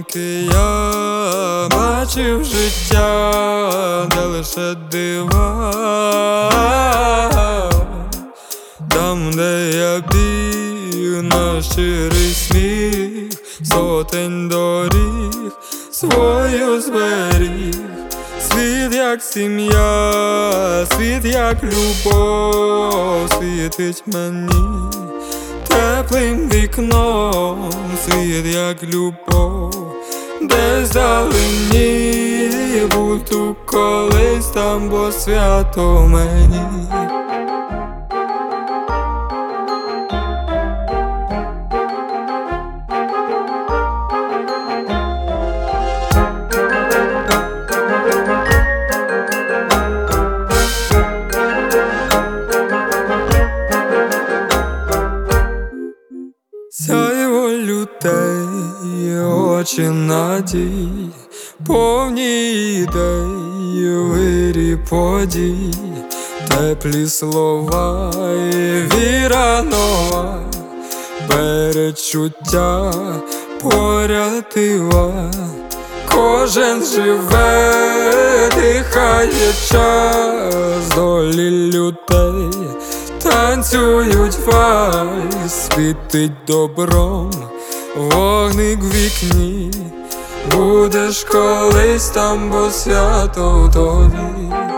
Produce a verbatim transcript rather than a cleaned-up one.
роки я бачив життя, де лише дива. Там, де я біг на щирий сміх, сотень доріг свою зберіг. Світ як сім'я, світ як любов, світить мені теплим вікном. Світ як любов, десь вдалині, буду колись там, бо свято мені. Сяйво людей, очі надій, повні ідей, вирі подій, теплі слова і віра нова, передчуття поряд дива. Кожен живе, дихає час, долі людей танцюють вальс, світить добром вогник в вікні. Будеш колись там, бо свято в тобі.